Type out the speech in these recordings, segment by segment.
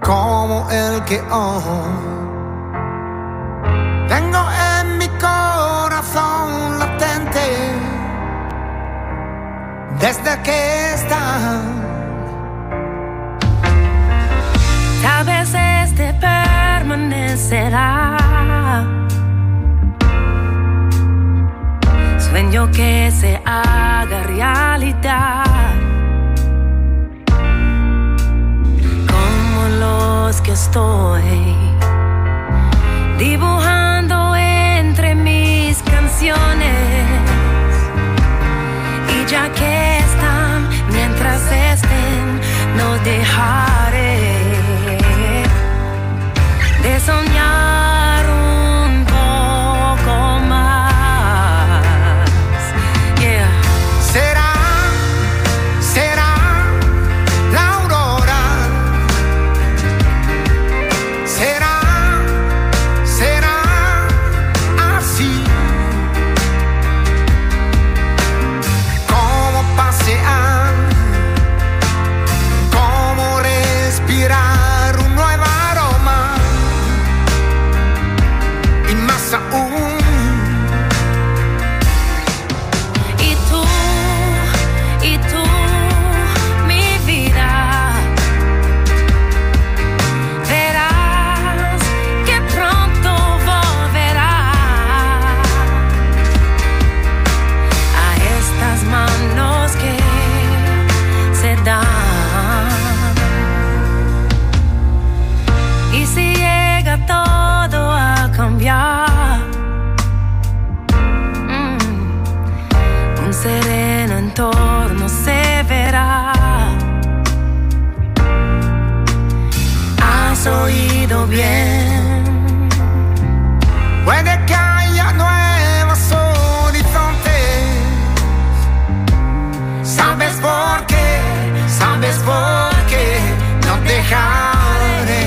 como el que hoy tengo en mi corazón latente desde que estás. Tal vez este permanecerá, sueño que se haga realidad, como los que estoy dibujando entre mis canciones, y ya que están, mientras estén, no dejaré de soñar un poco más. Yeah. Será la aurora, será así, como pasear, como respirar un nuevo aroma, y más aún. Y tú, mi vida, verás que pronto volverá a estas manos que se dan. Y si llega todo a cambiar, un sereno entorno se verá. Has oído bien. Puede que haya nuevos horizontes. ¿Sabes por qué? ¿Sabes por qué? No dejaré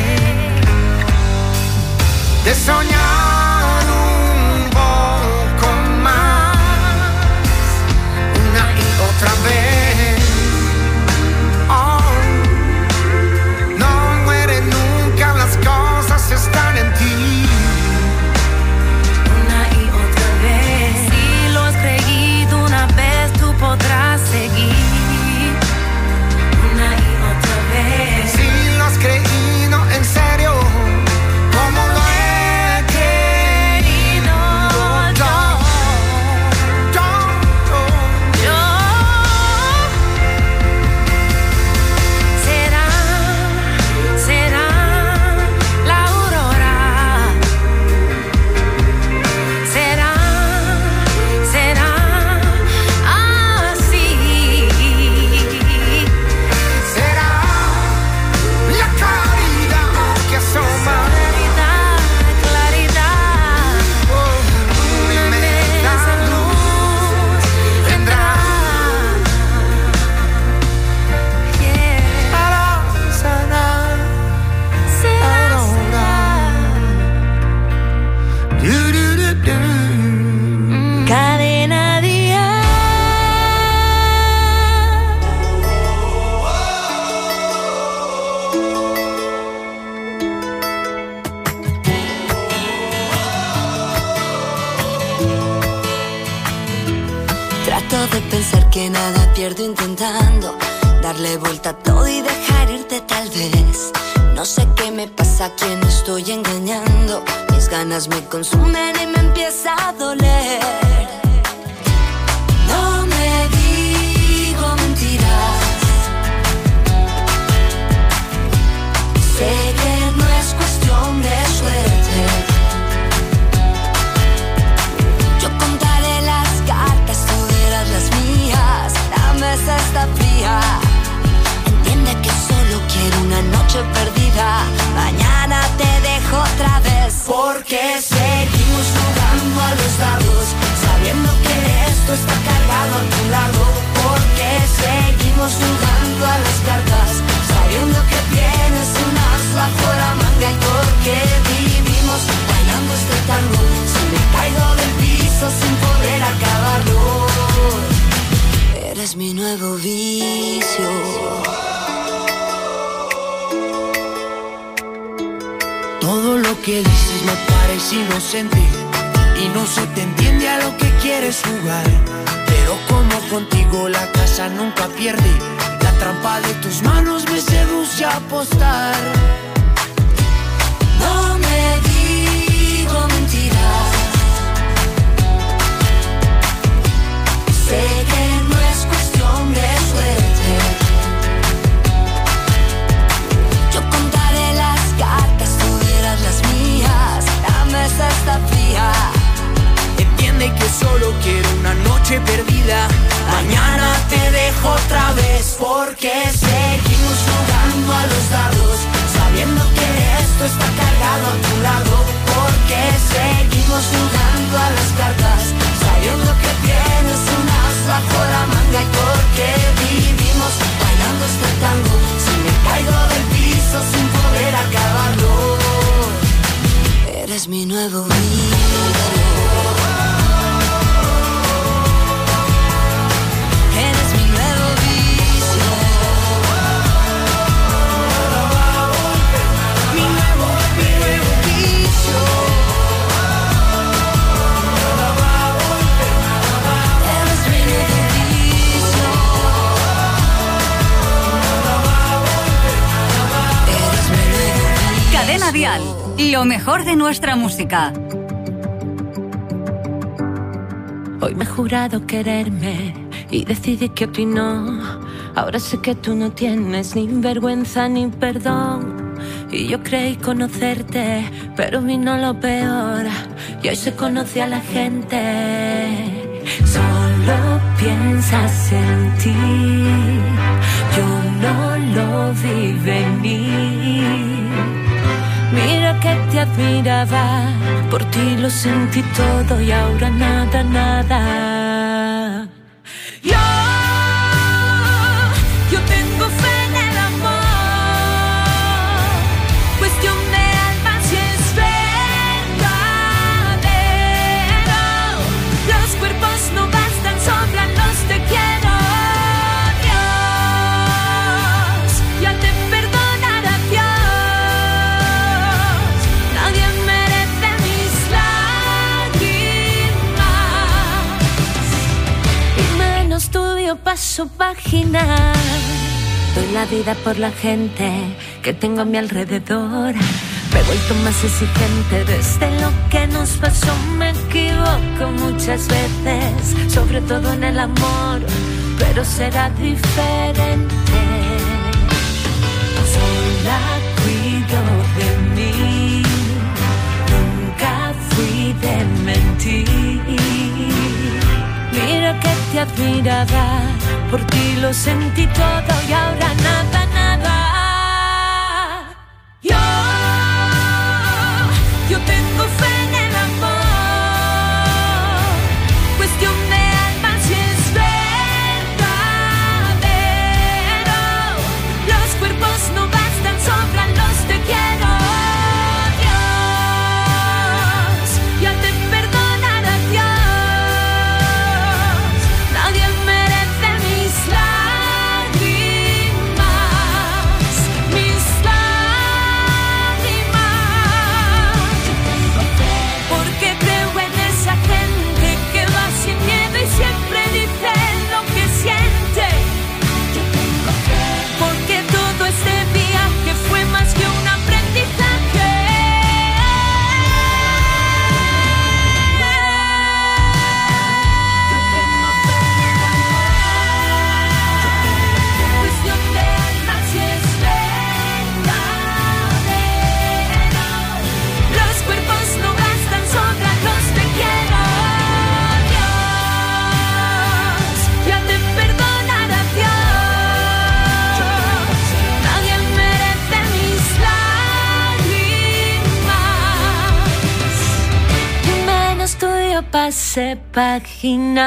de soñar un poco más, una y otra vez. Oh, no mueren nunca, las cosas están en ti. Una y otra vez. Si lo has creído una vez, tú podrás seguir. Una y otra vez. Si lo has creído en serio, como lo he querido yo. Será la aurora. Será así. Será la claridad que asoma. Claridad. Una inmensa luz vendrá. Para sanar Será. Cadena Día. Trato de pensar que nada pierdo intentando darle vuelta a todo y dejar irte tal vez. No sé qué me pasa, a quién estoy engañando. Mis ganas me consumen y me empieza a doler. No me digo mentiras. Sé que no es cuestión de suerte. Yo contaré las cartas, tú verás las mías. La mesa está fría. Entiende que solo quiero una noche perdida. Mañana te dejo otra vez. Porque seguimos jugando a los dardos, sabiendo que esto está cargado a tu lado. Porque seguimos jugando a las cartas, sabiendo que tienes un as bajo la manga. Y porque vivimos bailando este tango, si me caigo del piso sin poder acabarlo. Eres mi nuevo vicio. Todo lo que dices me parece inocente y no se te entiende a lo que quieres jugar. Pero como contigo la casa nunca pierde, la trampa de tus manos me seduce a apostar. No me digo mentiras. Sé que no es cuestión de suerte. Yo contaré las cartas, tú dirás las mías. La mesa está fría. Entiende que solo quiero una noche perdida. Mañana te dejo otra vez porque seguimos jugando a los dados, sabiendo que esto está cargado a tu lado. Porque seguimos jugando a las cartas, sabiendo que tienes un as bajo la manga. Y porque vivimos bailando este tango, si me caigo del piso sin poder acabarlo. Eres mi nuevo vicio. Cadena Dial, lo mejor de nuestra música. Hoy me he jurado quererme y decidí que a ti no. Ahora sé que tú no tienes ni vergüenza ni perdón. Y yo creí conocerte, pero vino lo peor. Y hoy se conoce a la gente. Solo piensas en ti. Yo no lo vi venir. Mira que te admiraba, por ti lo sentí todo y ahora nada, nada. Yo tengo fe en el amor, cuestión de alma si es verdadero. Los cuerpos no bastan, sobran los te quiero. Dios, ya te perdonará Dios. Nadie merece mis lágrimas y menos tuyo. Paso página. Doy la vida por la gente que tengo a mi alrededor. Me he vuelto más exigente desde lo que nos pasó. Me equivoco muchas veces, sobre todo en el amor, pero será diferente. Sola cuido de mí, nunca fui de mentir. Mira que te admiraba, por ti lo sentí todo y ahora nada, nada. Yo tengo fe en el amor, cuestión de alma si es verdadero. Los cuerpos no bastan, sobran los te quiero. Dios, ya te perdonará Dios. Nadie merece mis lágrimas, mis lágrimas. Porque creo en esa gente que va sin miedo y siempre dice lo que siente. Porque todo este viaje fue más que un aprendizaje. Cuestión de alma si es verdadero. Los cuerpos no gastan, sobran los te quiero. Dios, ya te perdonará Dios. Nadie merece mis lágrimas y menos tuyo. Pase página.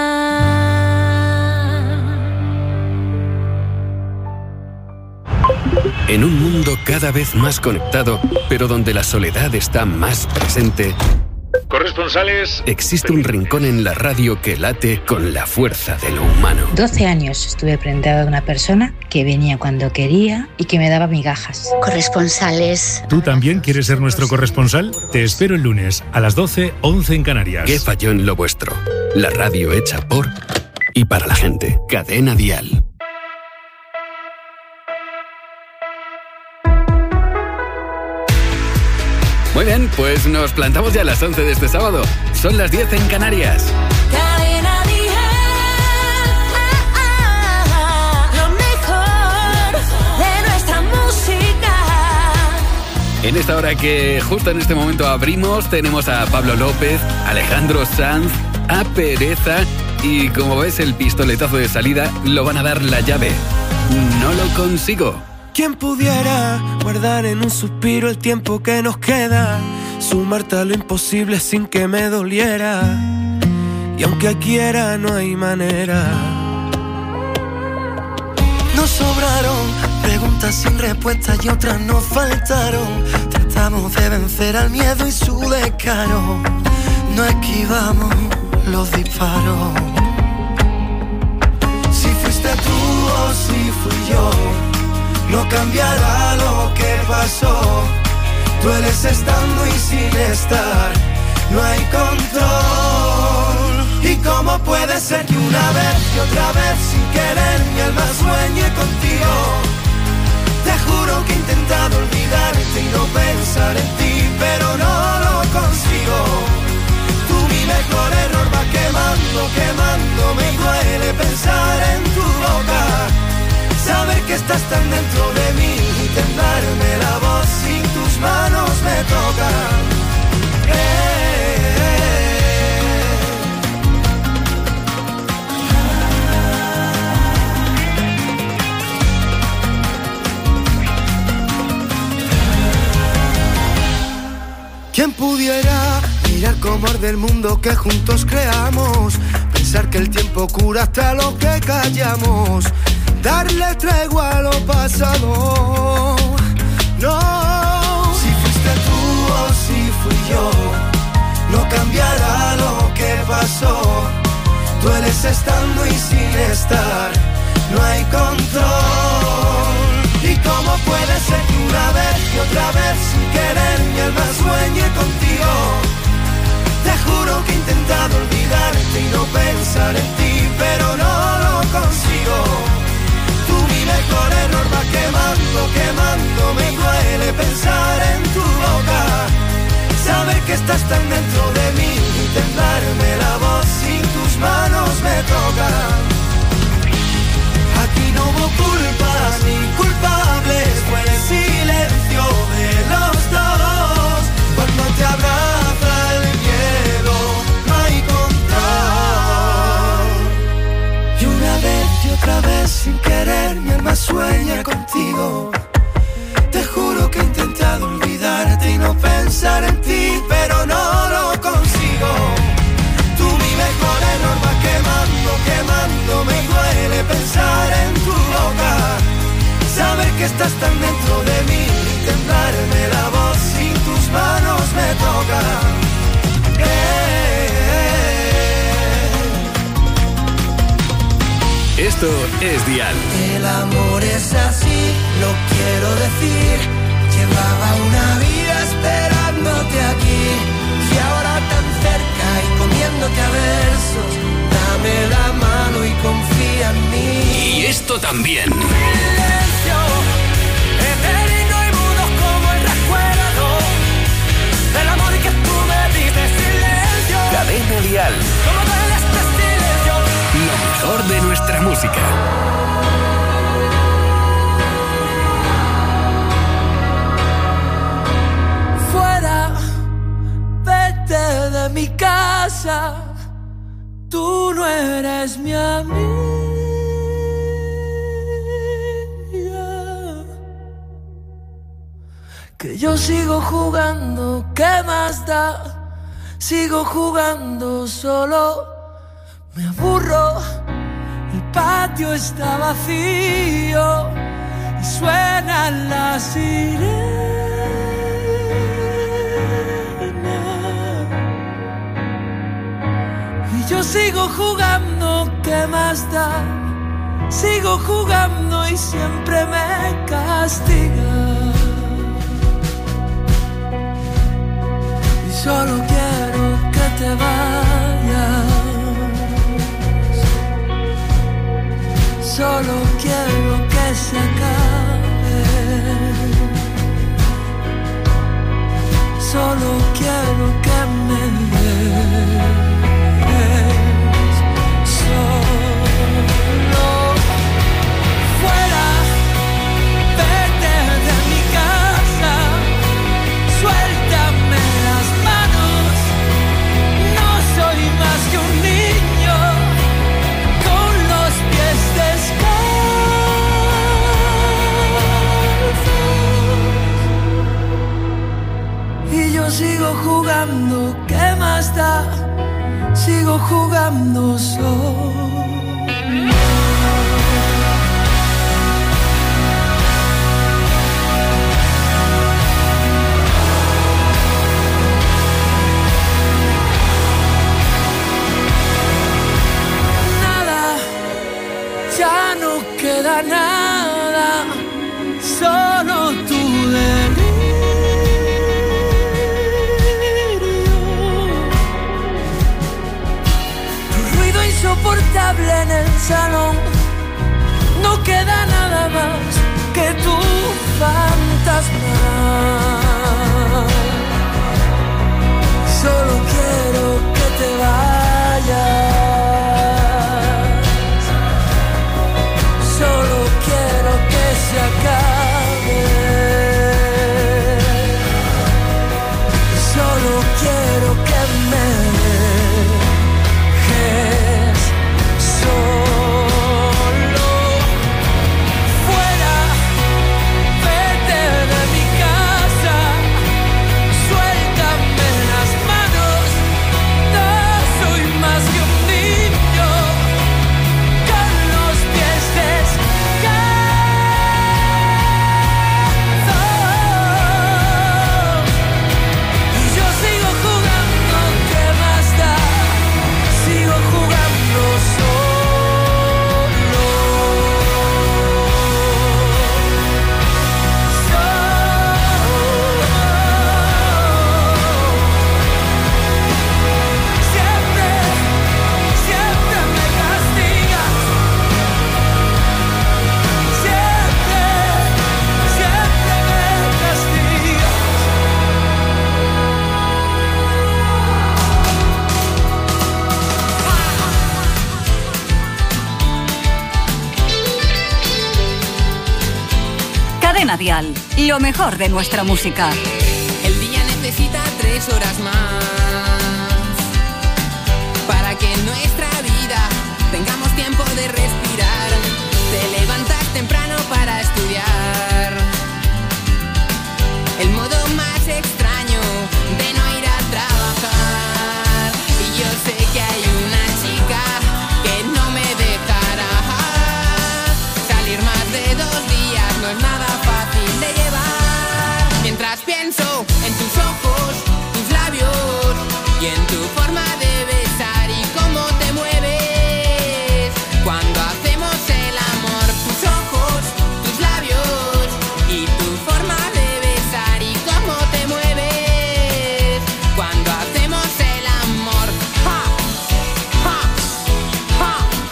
En un mundo cada vez más conectado, pero donde la soledad está más presente, Corresponsales. Existe un rincón en la radio que late con la fuerza de lo humano. 12 años estuve prendada de una persona que venía cuando quería y que me daba migajas. Corresponsales. ¿Tú también quieres ser nuestro corresponsal? Te espero el lunes a las 12, 11 en Canarias. ¿Qué falló en lo vuestro? La radio hecha por y para la gente. Cadena Dial. Muy bien, pues nos plantamos ya a las 11 de este sábado. Son las 10 en Canarias. Cadena Dial, lo mejor de nuestra música. En esta hora que justo en este momento abrimos, tenemos a Pablo López, Alejandro Sanz, a Pereza y como ves el pistoletazo de salida lo van a dar la llave. No lo consigo. ¿Quién pudiera guardar en un suspiro el tiempo que nos queda? Sumarte a lo imposible sin que me doliera. Y aunque quiera no hay manera. Nos sobraron preguntas sin respuestas y otras nos faltaron. Tratamos de vencer al miedo y su descaro. No esquivamos los disparos. Si fuiste tú o si fui yo, no cambiará lo que pasó. Dueles estando y sin estar, no hay control. ¿Y cómo puede ser que una vez y otra vez sin querer mi alma sueñe contigo? Te juro que he intentado olvidarte y no pensar en ti, pero no lo consigo. Tú mi mejor error va quemando, quemando. Me duele pensar en tu boca, saber que estás tan dentro de mí y temblarme la voz sin tus manos me tocan. ¿Quién pudiera mirar cómo arde el mundo que juntos creamos? Pensar que el tiempo cura hasta lo que callamos. Darle tregua a lo pasado. No. Si fuiste tú o si fui yo, no cambiará lo que pasó. Dueles estando y sin estar, no hay control. ¿Y cómo puede ser que una vez y otra vez sin querer mi alma sueñe contigo? Te juro que he intentado olvidarte y no pensar en ti, pero no lo consigo. Tú mi mejor error va quemando, quemando. Me duele pensar en tu boca, saber que estás tan dentro de mí y temblarme la voz sin tus manos me tocan. Aquí no hubo culpas ni culpables, fue el silencio de los dos. Cuando te abraza el miedo, no hay control. Y una vez y otra vez sin querer mi alma sueña contigo. Te juro que he intentado olvidarte y no pensar en ti, pero no lo consigo. Tú mi mejor error va quemando, quemando. Me duele pensar en tu boca, saber que estás tan dentro de mí y temblarme la voz sin tus manos me tocan. Esto es Dial. El amor es así, lo quiero decir. Llevaba una vida esperándote aquí y ahora tan cerca y comiéndote a versos. Dame la mano y confía en mí. Y esto también. Silencio, eterno y mudo como el recuerdo del amor que tú me diste. Silencio. Cadena Dial. Como duele este silencio. Lo mejor de nuestra música. Fuera, vete de mi casa. Tú no eres mi amiga. Que yo sigo jugando, ¿qué más da? Sigo jugando solo. Me aburro, el patio está vacío y suenan las sirenas. yo sigo jugando, ¿qué más da? Sigo jugando y siempre me castiga. Y solo quiero que te vayas. Solo quiero que se acabe. Solo quiero que me des. Solo fuera, vete de mi casa. Suéltame las manos. No soy más que un niño con los pies descalzos. Y yo sigo jugando, ¿qué más da? Sigo jugando solo. Ya no queda nada, solo tu delirio. Tu ruido insoportable en el salón. No queda nada más que tu fantasma. Solo quiero que te vayas. Solo quiero que se acabe. Solo quiero que me dejes solo. Fuera, vete de mi casa. Suéltame las manos. No soy más que un niño con los pies descalzos. Y yo sigo jugando, ¿qué más da? Sigo jugando solo. Siempre, siempre me castigas. Siempre, siempre me castigas. Cadena Dial, lo mejor de nuestra música. El día necesita 3 horas más para que en nuestra vida tengamos tiempo de respirar. Te levantas temprano para estudiar. El modo más extraño de no ir a trabajar. Y yo sé que hay una chica que no me dejará salir más de 2 días. No es nada fácil de llevar. Mientras pienso en tus ojos, tus labios y en tu forma de besar y cómo te mueves cuando hacemos el amor. Tus ojos, tus labios y tu forma de besar y cómo te mueves cuando hacemos el amor. ¡Ja! ¡Ja! ¡Ja!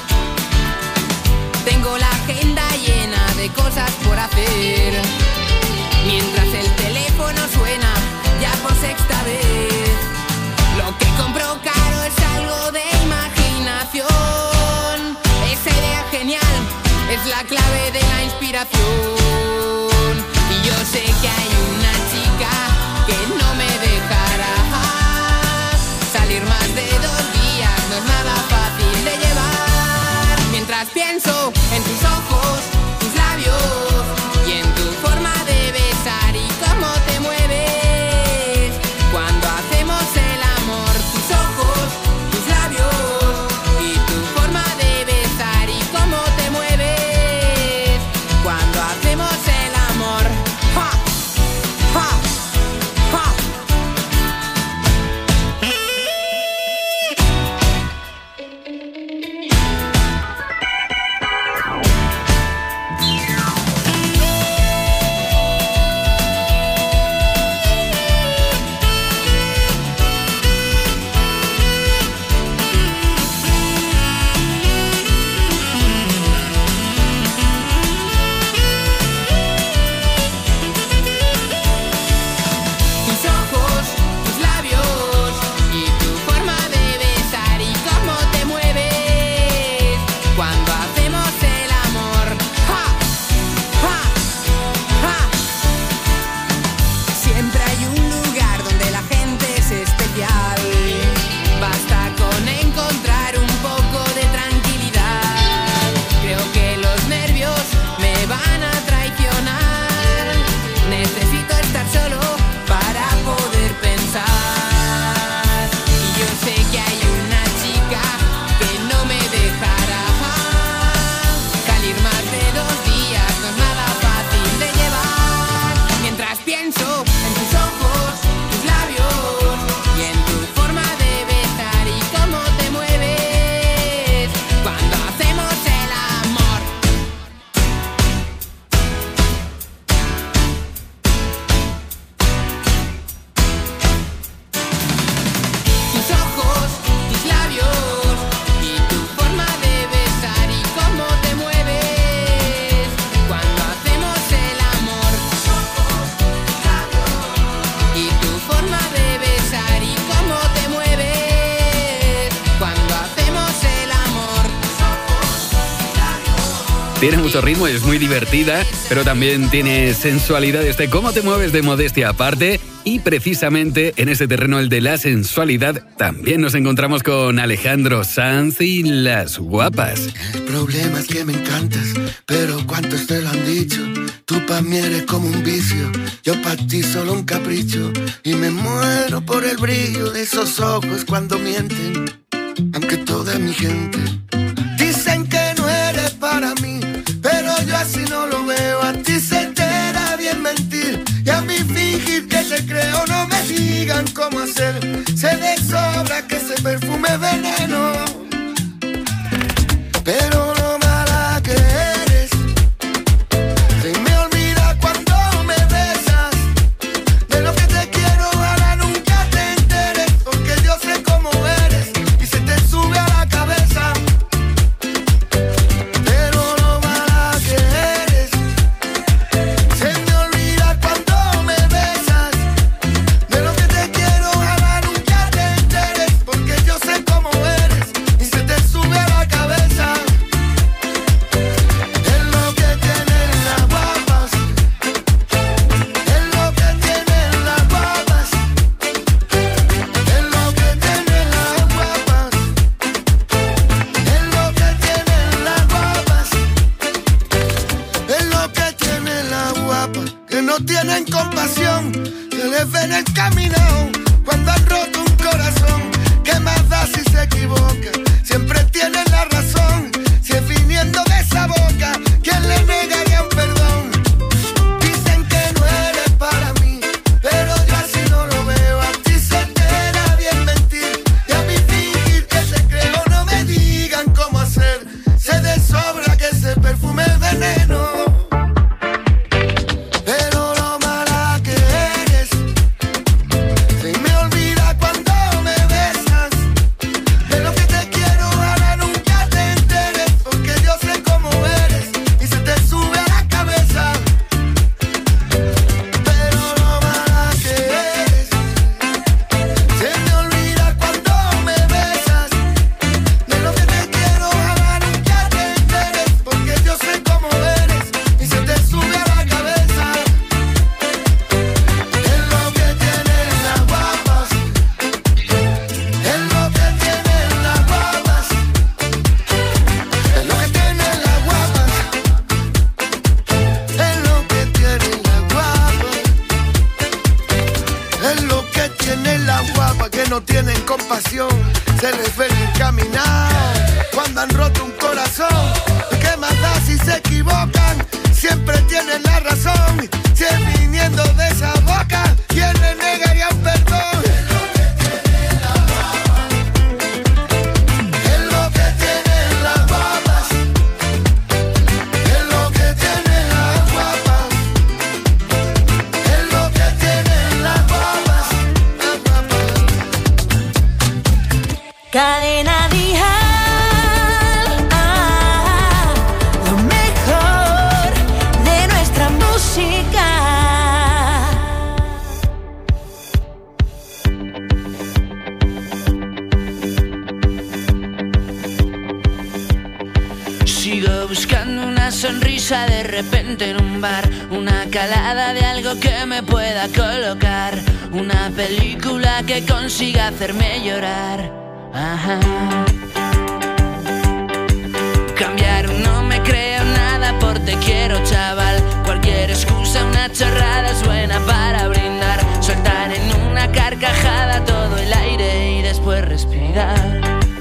Tengo la agenda llena de cosas por hacer. Mientras el teléfono suena ya por 6ª vez. Lo que compro caro es algo de imaginación. Esa idea genial es la clave de la inspiración. Y yo sé que hay una chica que no me dejará salir más de 2 días. No es nada fácil de llevar. Mientras pienso en tus ojos, tus labios y en tu forma de besar y cómo te mueves cuando hacemos el amor. Tus ojos, tus labios y tu forma de besar y cómo te mueves cuando hacemos Tiene mucho ritmo, es muy divertida, pero también tiene sensualidad. Cómo te mueves de Modestia aparte. Y precisamente en ese terreno, el de la sensualidad, también nos encontramos con Alejandro Sanz y Las Guapas. El problema es que me encantas, pero ¿cuántos te lo han dicho? Tú pa' mí eres como un vicio, yo pa' ti solo un capricho. Y me muero por el brillo de esos ojos cuando mienten, aunque toda mi gente dicen que no eres para mí, pero yo así no lo veo. A ti se te da bien mentir y a mí fingir que te creo. No me digan cómo hacer, sé de sobra que ese perfume es veneno. Pero lo mala que eres, se me olvida cuando me besas. De lo que te quiero ahora nunca te enteres, porque yo sé cómo eres y se te sube a la cabeza. Pero lo mala que eres, se me olvida cuando me besas. De lo que te quiero ahora nunca te enteres, porque yo sé cómo eres y se te sube a la cabeza. Es lo que tienen las guapas, es lo que tienen las guapas, es lo que tienen las guapas, es lo que tienen las guapas, es lo que tienen las guapas, que no tienen compasión, que les ven el camino cuando han roto un corazón. ¿Qué más da si se equivocan? Siempre tienen la razón. Si es viniendo de esa boca, ¿quién le negaría un perdón? Dicen que no eres para mí, pero yo así no lo veo. A ti se te da bien mentir y a mí fingir que te creo. No me digan cómo hacer, sé de sobra que ese perfume es veneno. Pero lo mala que eres, se me olvida cuando me besas. De lo que te quiero ahora nunca te enteres, porque yo sé cómo eres y se te sube a la cabeza. Pero lo mala que eres, se me olvida cuando me besas. De lo que te quiero ahora nunca te enteres, porque yo sé cómo eres y se te sube a la cabeza. Es lo que tienen las guapas, es lo que tienen las guapas, es lo que tienen las guapas, es lo que tienen las guapas, es lo que tienen las guapas, que no tienen compasión, se les ve el caminar cuando han roto un corazón. ¿Qué más da si se equivocan? Siempre tienen la razón. Si es viniendo de esa boca, ¿quién le negaría un perdón? Es lo que tienen las guapas, es lo que tienen las guapas, es lo que tienen las guapas, las guapas. Cadena Dial, lo mejor de nuestra música. Sigo buscando una sonrisa de repente en un bar, una calada de algo que me pueda colocar, una película que consiga hacerme llorar. Ajá. Cambiar no me creo nada por te quiero, chaval. Cualquier excusa, una chorrada es buena para brindar, soltar en una carcajada todo el aire y después respirar.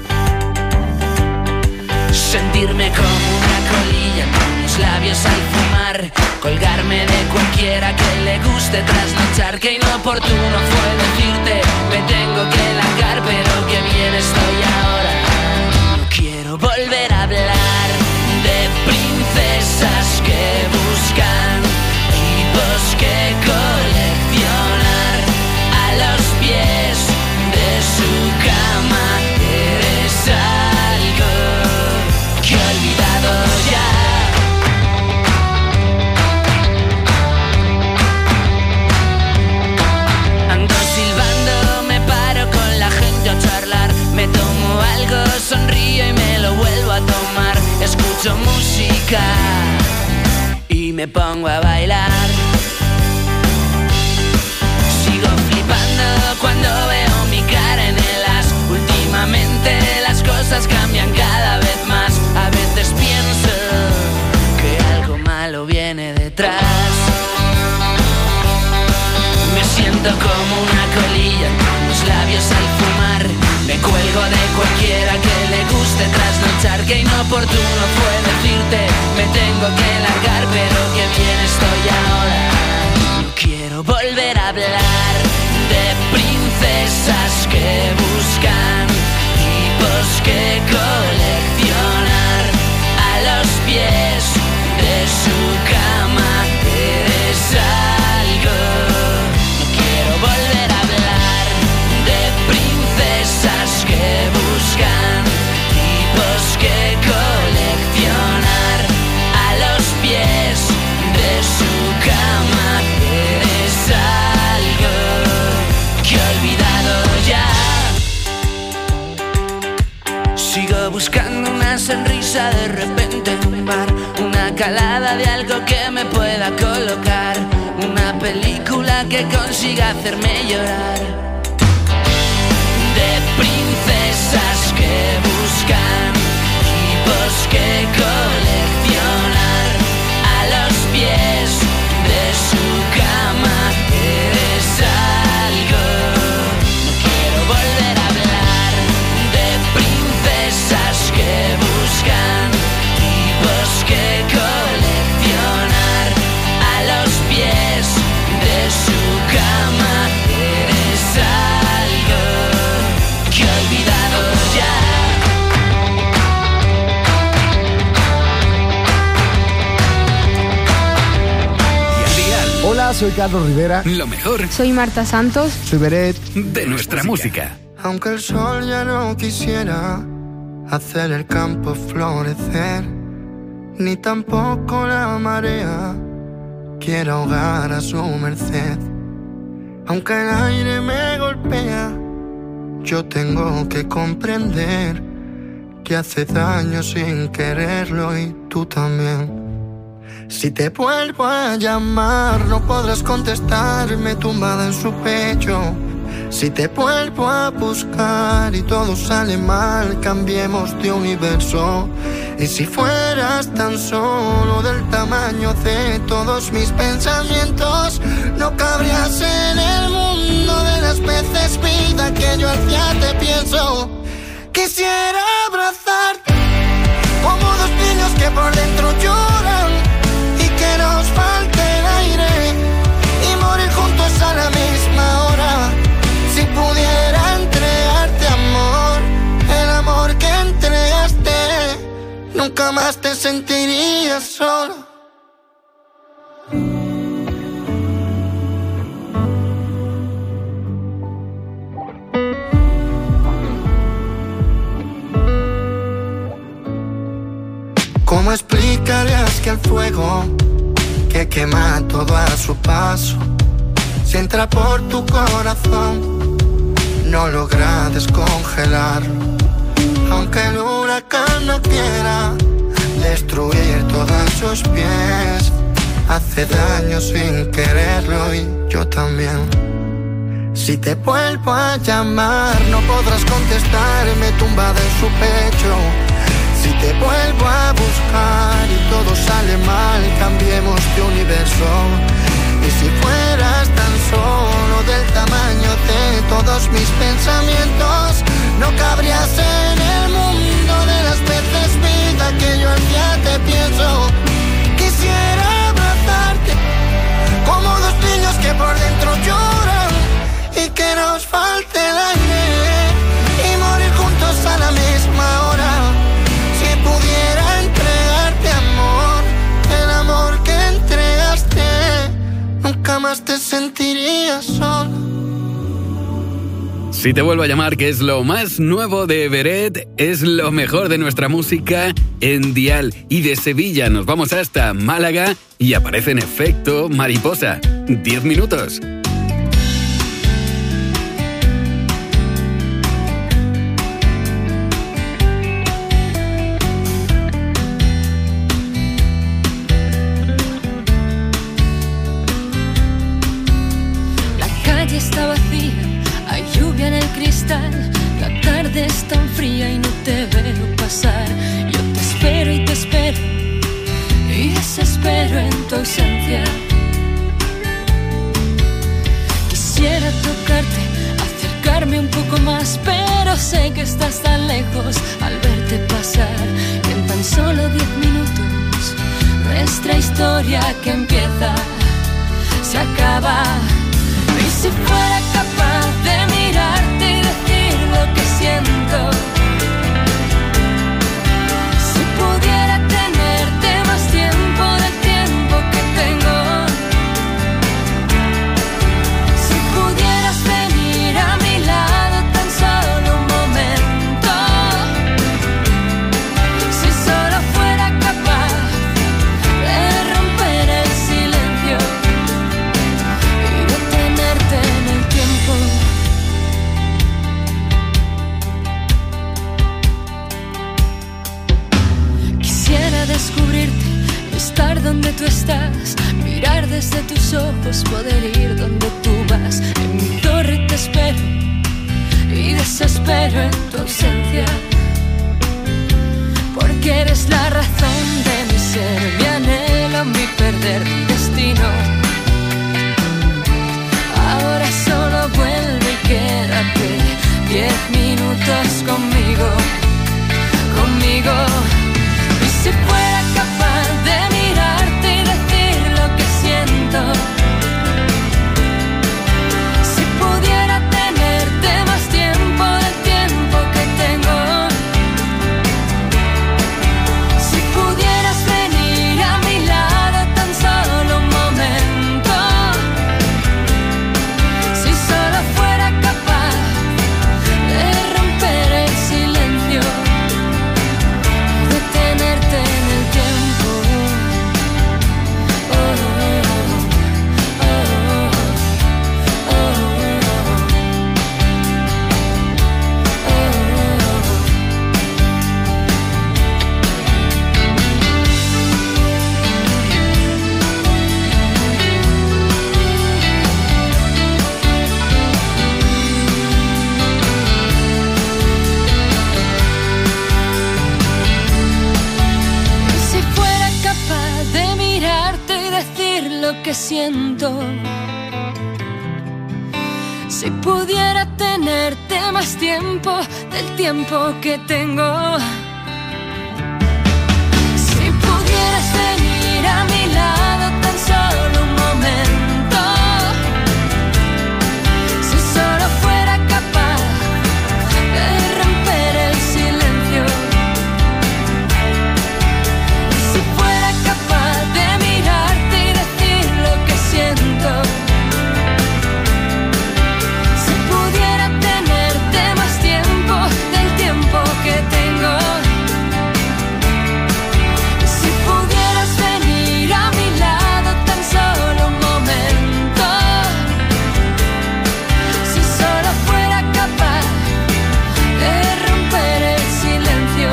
Sentirme como una colilla con mis labios al fumar, colgarme de cualquiera que le guste trasnochar. Que inoportuno fue decirte me tengo que largar, pero que bien estoy ahora. No quiero volver a hablar de princesas que buscan tipos que coleccionar a los pies de su cama. Eres algo que he olvidado ya. Ando silbando, me paro con la gente a charlar, me tomo algo, sonrío y me lo vuelvo a tomar. siento como una colilla en los labios al fumar. Me cuelgo de cualquiera que le guste trasnochar. Que inoportuno fue decirte me tengo que largar, pero que bien estoy ahora. No quiero volver a hablar de princesas que buscan tipos que coleccionar a los pies de su cama. Eres algo. No quiero volver a hablar de princesas que buscan tipos que coleccionar a los pies de su cama. Eres algo que he olvidado ya. Sigo buscando una sonrisa de repente en un bar, una calada de algo que me pueda colocar, una película que consiga hacerme llorar. De princesas que buscan tipos que coleccionar a los pies de su cama. Eres algo. No quiero volver a hablar de princesas que buscan tipos que coleccionar a los pies de su cama. Eres algo que he olvidado ya. Hola, soy Carlos Rivera. Lo mejor. Soy Marta Santos. Soy Beret. De nuestra música. Aunque el sol ya no quisiera hacer el campo florecer, ni tampoco la marea quiere ahogar a su merced. Aunque el aire me golpea, yo tengo que comprender que hace daño sin quererlo y tú también. Si te vuelvo a llamar, no podrás contestarme tumbada en su pecho. Si te vuelvo a buscar y todo sale mal, cambiemos de universo. Y si fueras tan solo del tamaño de todos mis pensamientos, no cabrías en el mundo de las veces vida que yo hacia te pienso. Quisiera abrazarte como dos niños que por dentro lloran y que nos falte el aire y morir juntos a la misma hora. Si pudiera entregarte amor, el amor que entregaste, nunca más te sentirías solo. ¿Cómo explicarías que el fuego que quema todo a su paso, si entra por tu corazón, no logra descongelarlo? Aunque el huracán no quiera destruir todos sus pies, hace daño sin quererlo y yo también. Si te vuelvo a llamar, no podrás contestarme tumbada en su pecho. Si te vuelvo a buscar y todo sale mal, cambiemos de universo. Y si fueras tan solo del tamaño de todos mis pensamientos, no cabrías en el mundo de las veces vida que yo al día te pienso. Quisiera abrazarte como dos niños que por dentro lloran y que nos falte el aire y morir juntos a la misma hora. Si pudiera entregarte amor, el amor que entregaste, nunca más te sentirías sola. Si te vuelvo a llamar, que es lo más nuevo de Beret, es lo mejor de nuestra música en Dial. Y de Sevilla nos vamos hasta Málaga y aparece en Efecto Mariposa. 10 minutos. La calle está vacía, hay lluvia en el cristal, la tarde es tan fría y no te veo pasar. Yo te espero y desespero en tu ausencia. Quisiera más, pero sé que estás tan lejos al verte pasar. Y en tan solo 10 minutos nuestra historia que empieza se acaba. Y si fuera capaz de mirarte y decir lo que siento, si pudiera tenerte más tiempo del tiempo que tengo, si pudieras venir a mi lado tan solo un momento, si solo fuera capaz de romper el silencio y detenerte en el tiempo. Quisiera descubrirte, estar donde tú estás, mirar desde tus ojos, poder ir donde tú vas. En mi torre te espero y desespero en tu ausencia, porque eres la razón de mi ser, mi anhelo, mi perder, mi destino. Ahora solo vuelve y quédate 10 minutos conmigo, conmigo. Y si fuera capaz de mirarte y decir lo que siento, si pudiera tenerte más tiempo del tiempo que tengo, si pudieras venir a mi lado tan solo un momento, si solo fuera capaz de romper el silencio, detenerte en el tiempo. Oh, oh, oh, oh, Si fuera capaz de mirarte y decir lo que siento, si pudiera tenerte más tiempo del tiempo que tengo, si pudieras venir a mi lado tan solo un momento, si solo fuera capaz de romper el silencio, si fuera capaz de mirarte y decir lo que siento, si pudiera tenerte más tiempo del tiempo que tengo, si pudieras venir a mi lado tan solo un momento, si solo fuera capaz de romper el silencio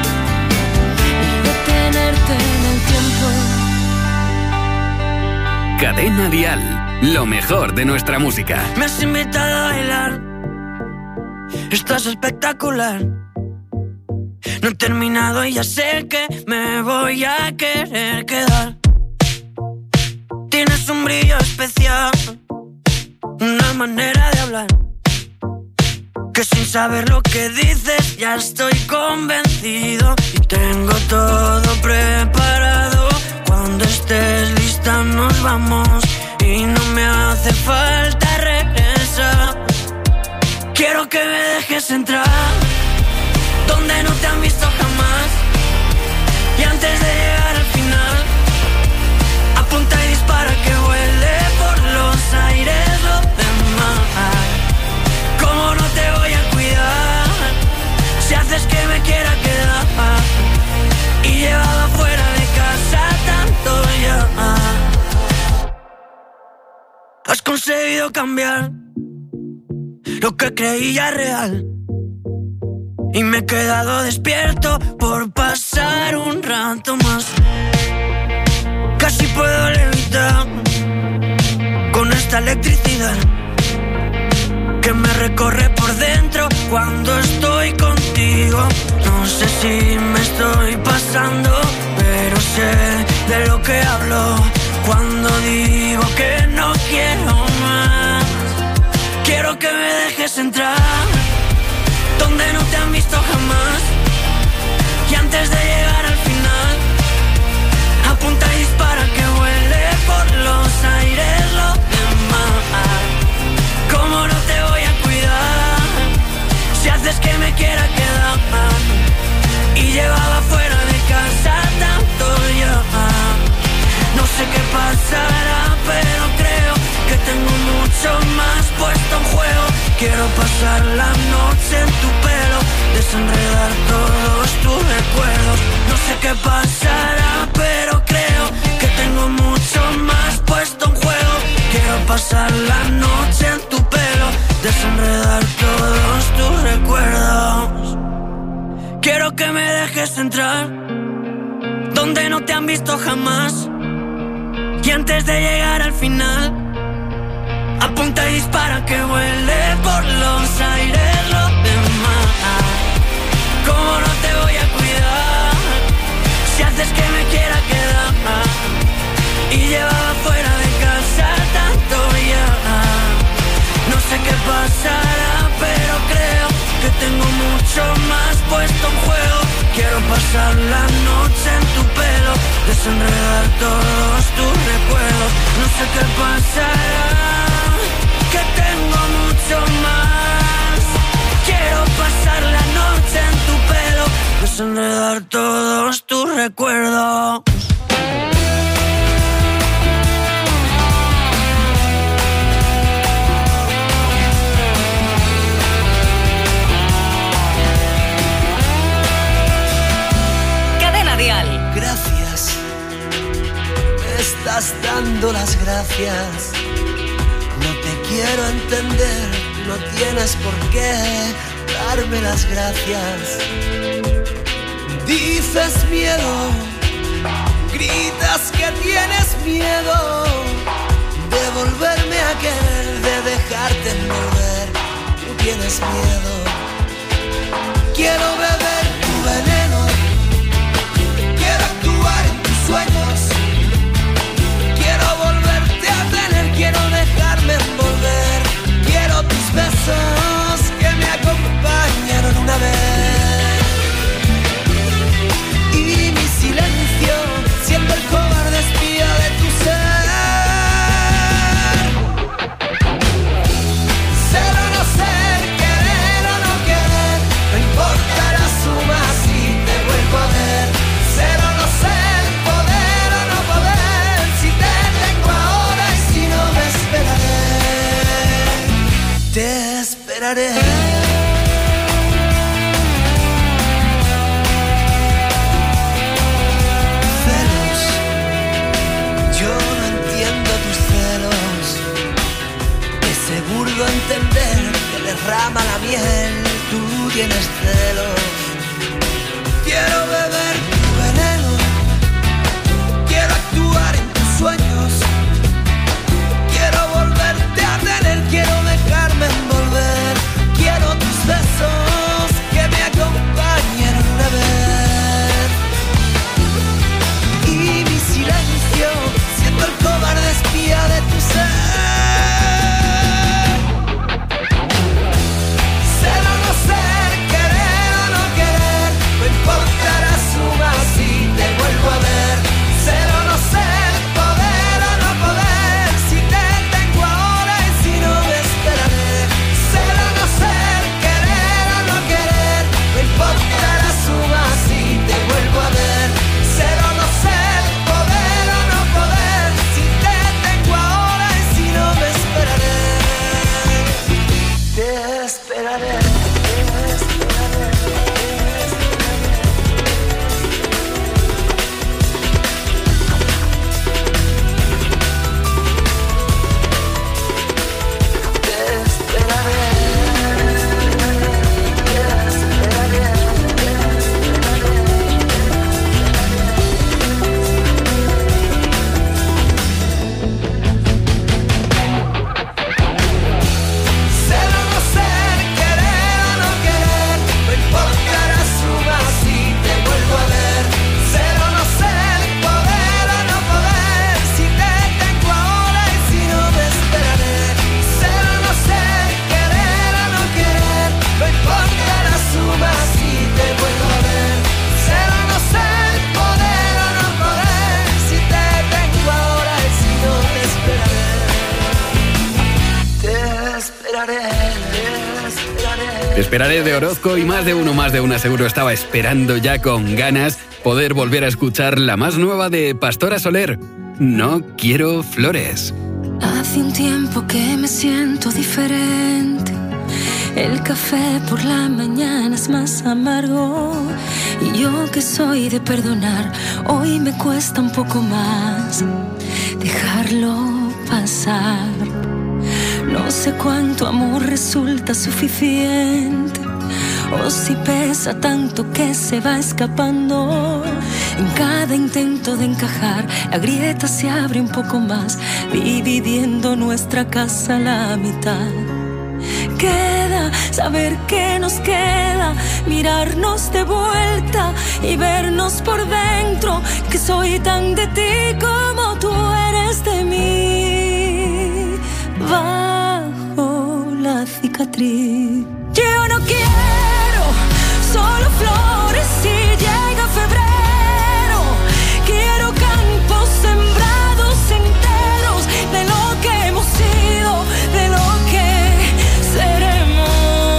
y detenerte en el tiempo. Cadena Dial, lo mejor de nuestra música. Me has invitado a bailar, estás espectacular. No he terminado y ya sé que me voy a querer quedar. Tienes un brillo especial, una manera de hablar, que sin saber lo que dices ya estoy convencido. Y tengo todo preparado, cuando estés lista nos vamos y no me hace falta regresar. Quiero que me dejes entrar donde no te han visto jamás, y antes de llegar al final, apunta y dispara que vuele por los aires lo demás. ¿Cómo no te voy a cuidar si haces que me quiera quedar? Y llevado fuera de casa tanto ya. Has conseguido cambiar lo que creía real, y me he quedado despierto por pasar un rato más. Casi puedo levitar con esta electricidad que me recorre por dentro cuando estoy contigo. No sé si me estoy pasando, pero sé de lo que hablo cuando digo que no quiero más. Quiero que me dejes entrar pasar la noche en tu pelo, desenredar todos tus recuerdos. No sé qué pasará, pero creo que tengo mucho más puesto en juego. Quiero pasar la noche en tu pelo, desenredar todos tus recuerdos. Quiero que me dejes entrar donde no te han visto jamás, y antes de llegar al final, apunta y dispara que vuele por los aires lo demás. ¿Cómo no te voy a cuidar si haces que me quiera quedar? Y llevaba fuera de casa tanto ya. No sé qué pasará, pero creo que tengo mucho más puesto en juego. Quiero pasar la noche en tu pelo, desenredar todos tus recuerdos. No sé qué pasará, que tengo mucho más. Quiero pasar la noche en tu pelo, desenredar todos tus recuerdos. Cadena Dial. Gracias, me estás dando las gracias. No te quiero entender, no tienes por qué darme las gracias. Dices miedo, gritas que tienes miedo de volverme a querer, de dejarte envolver. Tú tienes miedo. Quiero beber tu veneno, quiero actuar en tus sueños, quiero volverte a tener, quiero dejarme envolver, quiero tus besos que me acompañaron una vez. Y mi silencio, siendo el cobarde espía de tu ser. Ser o no ser, querer o no querer, no importa la suma si te vuelvo a ver. Ser o no ser, poder o no poder, si te tengo ahora y si no me esperaré. Te esperaré. Burdo entender que derrama la miel, tú tienes celos. Quiero beber tu veneno, quiero actuar en tus sueños, quiero volverte a tener, quiero dejarme envolver, quiero tus besos que me acompañen una vez. Y mi silencio, siendo el cobarde espía de tu ser. Esperaré de Orozco y más de una seguro estaba esperando ya con ganas poder volver a escuchar la más nueva de Pastora Soler. No quiero flores. Hace un tiempo que me siento diferente. El café por la mañana es más amargo. Y yo que soy de perdonar, hoy me cuesta un poco más dejarlo pasar. No sé cuánto amor resulta suficiente, o si pesa tanto que se va escapando. En cada intento de encajar, la grieta se abre un poco más, dividiendo nuestra casa a la mitad. Queda saber que nos queda, mirarnos de vuelta y vernos por dentro, que soy tan de ti como tú eres de mí. Bajo la cicatriz, yo no quiero solo flores si llega febrero. Quiero campos sembrados enteros de lo que hemos sido, de lo que seremos.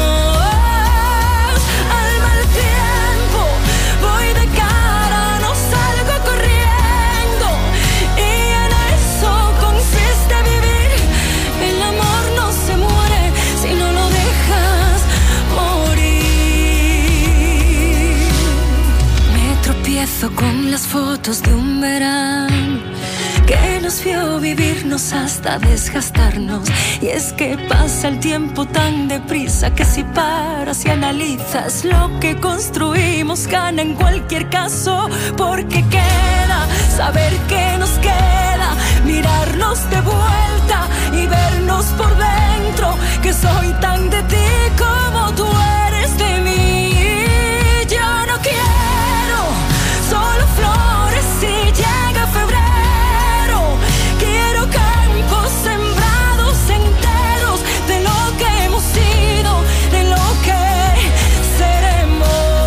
Al mal tiempo voy de cara, no salgo corriendo, y en eso consiste vivir. El amor no se muere si no lo dejas morir. Me tropiezo con las fotos de un verano que nos vio vivirnos hasta desgastarnos. Y es que pasa el tiempo tan deprisa que si paras y analizas lo que construimos, gana en cualquier caso. Porque queda saber que nos queda, mirarnos de vuelta y vernos por dentro, que soy tan de ti como tú eres de mí. Yo no quiero solo flores si llega febrero. Quiero campos sembrados enteros de lo que hemos sido, de lo que seremos.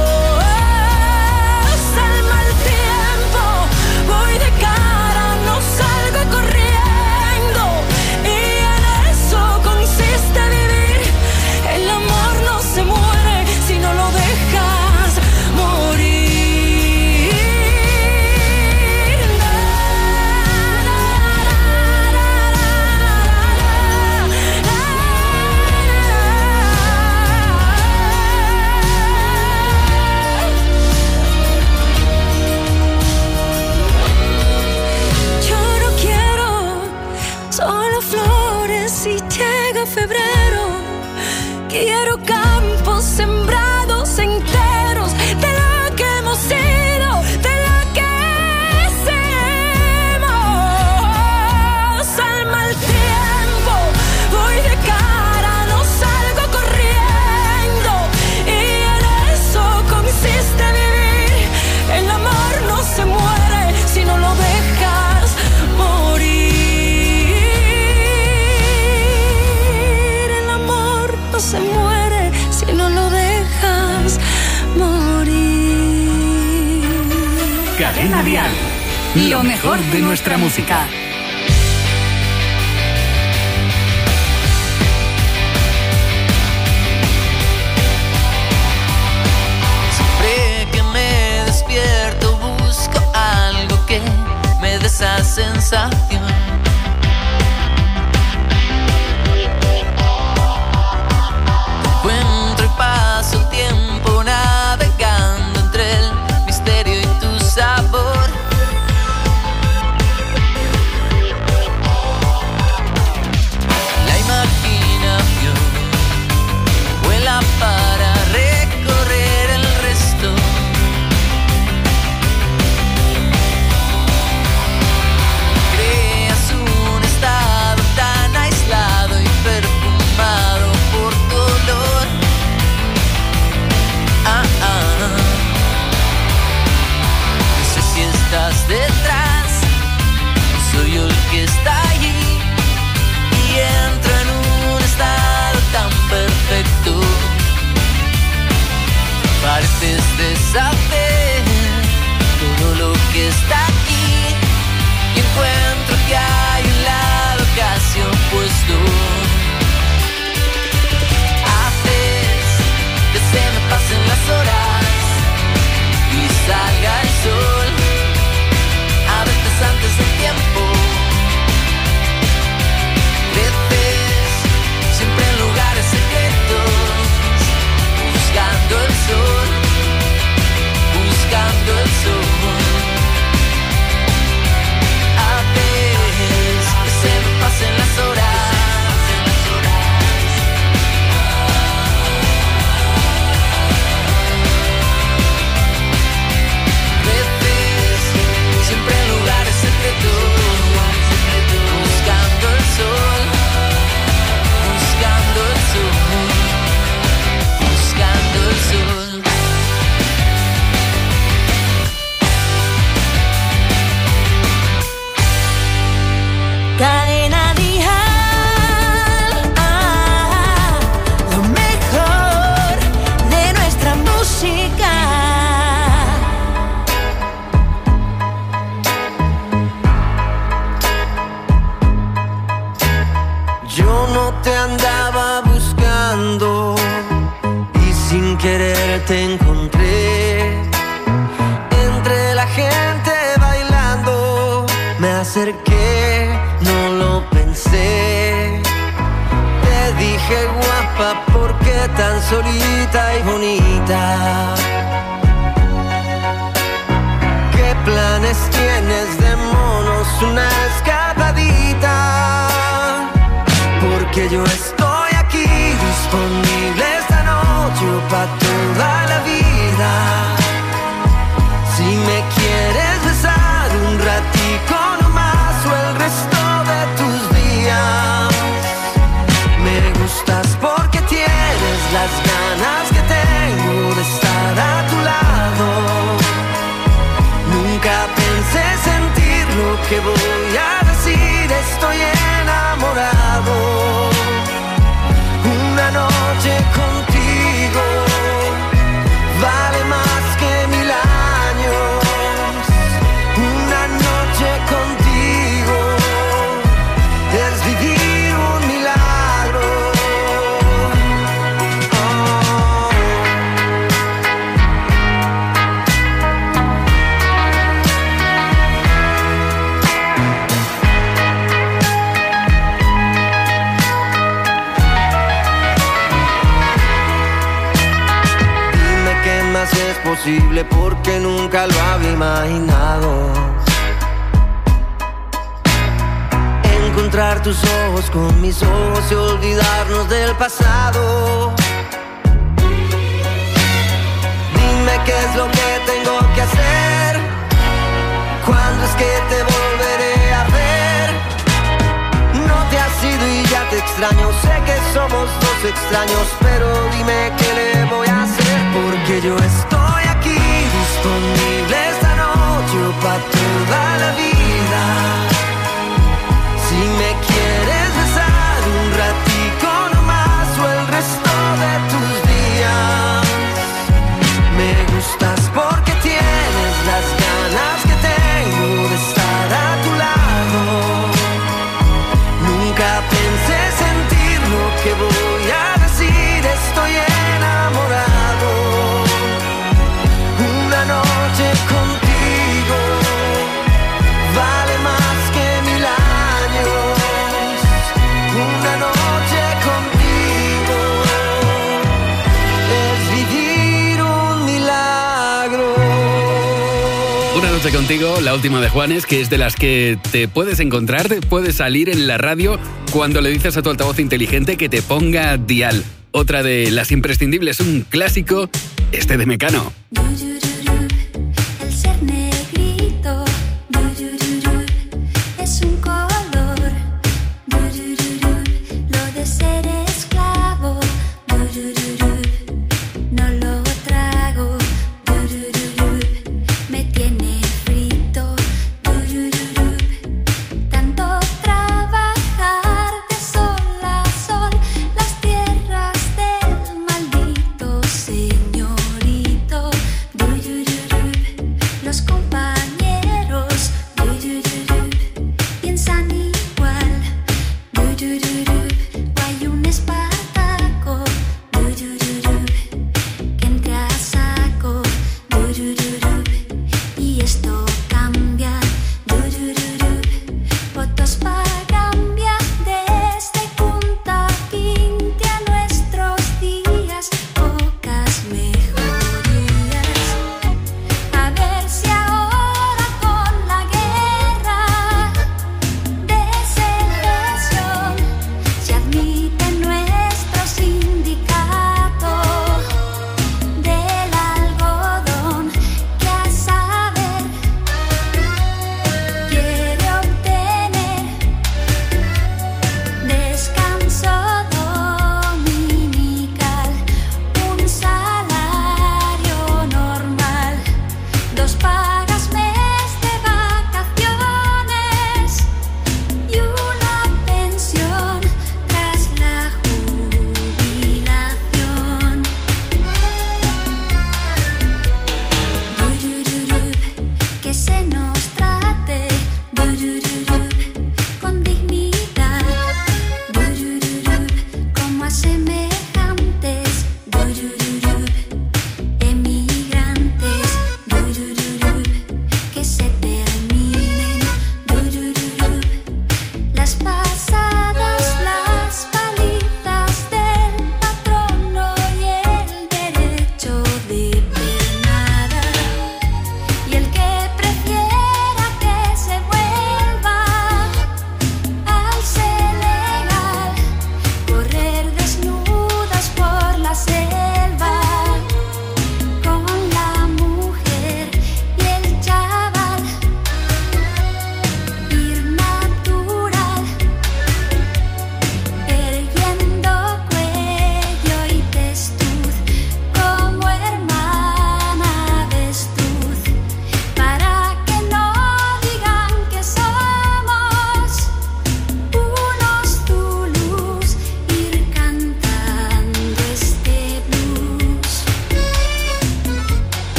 Al mal tiempo voy de cara, no salgo corriendo, y en eso consiste vivir. El amor no se muere si no lo dejas morir. Yo no quiero solo flores si llega febrero. Quiero campos sembrados enteros de lo que hemos sido, de lo que seremos. Al mal tiempo voy de cara, no salgo corriendo, y en eso consiste vivir. El amor no se muere si no lo dejas morir. El amor no se muere si no lo dejas morir. Cadena Dial. Lo mejor de nuestra música. Siempre que me despierto busco algo que me dé esa sensación. Encuentro y paso el tiempo navegando entre el misterio y tu sabor. no te andaba buscando y sin querer te encontré entre la gente bailando. Me acerqué, no lo pensé. Te dije guapa, ¿por qué tan solita y bonita? ¿Qué planes tienes? Démonos una escapadita, porque yo estoy aquí disponible esta noche pa' toda la vida. Si me quieres besar un ratico nomás o el resto de tus días, me gustas porque tienes las ganas que tengo de estar a tu lado. Nunca pensé sentir lo que voy a decir, estoy enamorado. Una noche contigo vale más que 1000 años. Una noche contigo es vivir un milagro. Es posible porque nunca lo había imaginado. Encontrar tus ojos con mis ojos y olvidarnos del pasado. Dime qué es lo que tengo que hacer. ¿Cuándo es que te volveré a ver? No te has ido y ya te extraño. Sé que somos dos extraños, pero dime qué le voy a hacer. Porque yo estoy aquí disponible esta noche pa' toda la vida. Si me quieres besar un ratico nomás o el resto de tus días, me gustas porque tienes las ganas que tengo de estar a tu lado. Nunca pensé sentir lo que voy a decir, estoy enamorado. Una noche contigo vale más que 1000 años. Una noche contigo es vivir un milagro. Una noche contigo, la última de Juanes, que es de las que te puedes encontrar, te puedes salir en la radio cuando le dices a tu altavoz inteligente que te ponga dial. Otra de las imprescindibles, un clásico, este de Mecano. El ser negrito es un color. Lo de ser esclavo no lo trago. Me tiene frito. Tanto trabajar de sol a sol las tierras del maldito señorito.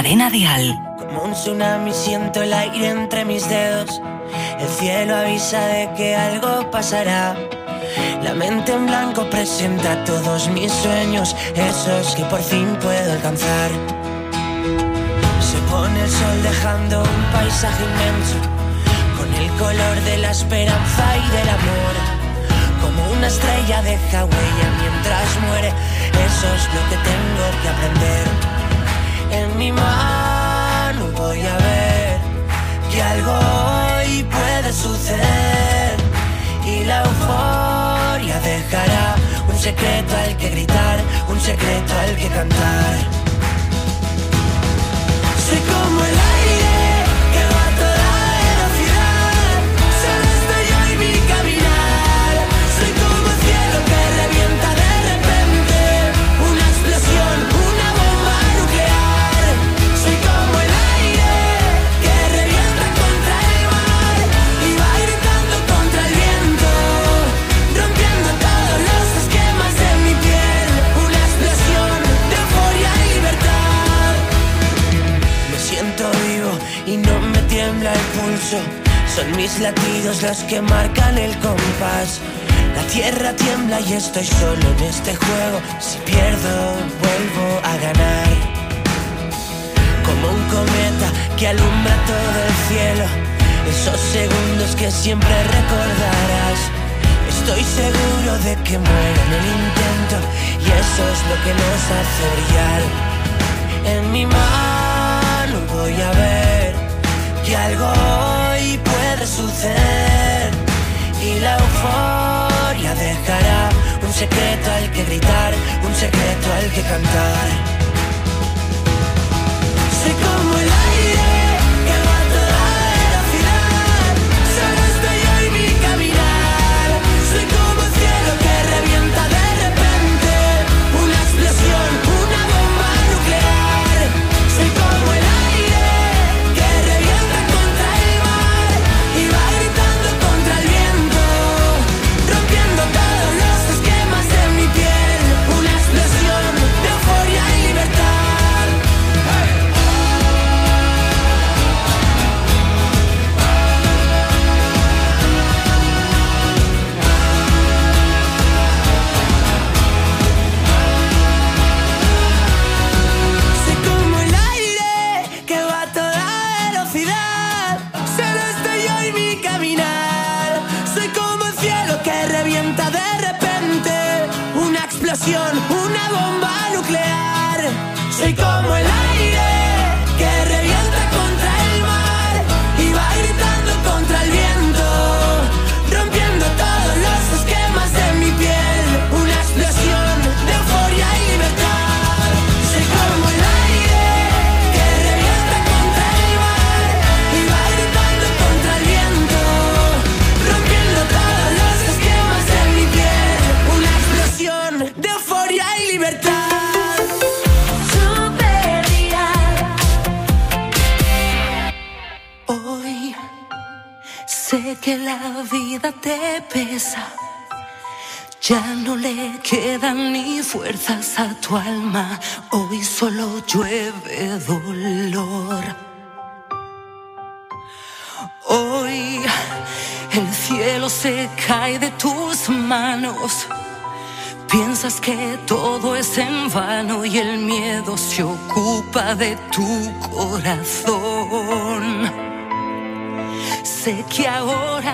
Cadena Dial. Como un tsunami siento el aire entre mis dedos. El cielo avisa de que algo pasará. La mente en blanco presenta todos mis sueños, esos que por fin puedo alcanzar. Se pone el sol dejando un paisaje inmenso, con el color de la esperanza y del amor. Como una estrella deja huella mientras muere, eso es lo que tengo que aprender. En mi mano voy a ver que algo hoy puede suceder, y la euforia dejará un secreto al que gritar, un secreto al que cantar. Soy como el aire que va a toda velocidad, solo estoy yo y mi caminar. Soy como el cielo que revienta de repente, una explosión, una bomba nuclear. Soy como el aire que revienta contra el mar y va gritando contra el viento, rompiendo todos los esquemas de mi piel. Una explosión de euforia y libertad. Me siento vivo y no me tiembla el pulso, son mis latidos los que marcan el compás. La tierra tiembla y estoy solo en este juego, si pierdo vuelvo a ganar. Como un cometa que alumbra todo el cielo, esos segundos que siempre recordarás. Estoy seguro de que muero en el intento, y eso es lo que nos hace brillar. En mi mano voy a ver que algo hoy puede suceder, y la euforia dejará un secreto al que gritar, un secreto al que cantar. Soy como el aire que va a toda velocidad, solo estoy yo y mi caminar. Soy como el cielo que revienta de repente, una explosión, una bomba nuclear. Soy como el aire que revienta contra el mar y va gritando contra el viento, rompiendo todos los esquemas de mi piel. Una explosión de euforia y libertad. Soy como el aire que va a toda velocidad, solo estoy yo y mi caminar. Soy como el cielo que revienta de repente, una explosión, una bomba nuclear. Soy como el aire que revienta contra el mar y va gritando contra el viento, rompiendo todos los esquemas de mi piel. Una explosión de euforia y libertad. Soy como el aire que revienta contra el mar y va gritando contra el viento, rompiendo todos los esquemas de mi piel. Una explosión de euforia y libertad. Hoy sé que la vida te pesa, ya no le quedan ni fuerzas a tu alma. Hoy solo llueve dolor. Hoy el cielo se cae de tus manos. Piensas que todo es en vano y el miedo se ocupa de tu corazón. Sé que ahora